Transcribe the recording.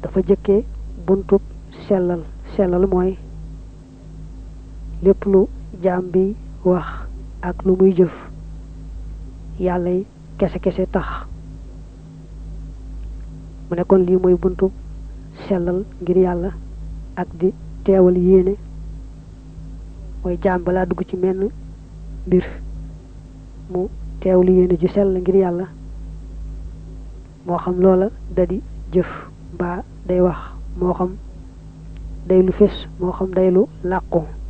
dafa jëkke buntub sellal mooy lépp lu jaam bi wax ak lu muy jëf yàlla kese tax mu ne kon lii mooy buntub sellal ngir yàlla ak di teewal yéene mooy jaam balaa dugg ci menn mbir mu teewlu yéene ju sell ngir yàlla moo xam loola da di jëf mbaa day wax moo xam day lu fés moo xam day lu làqu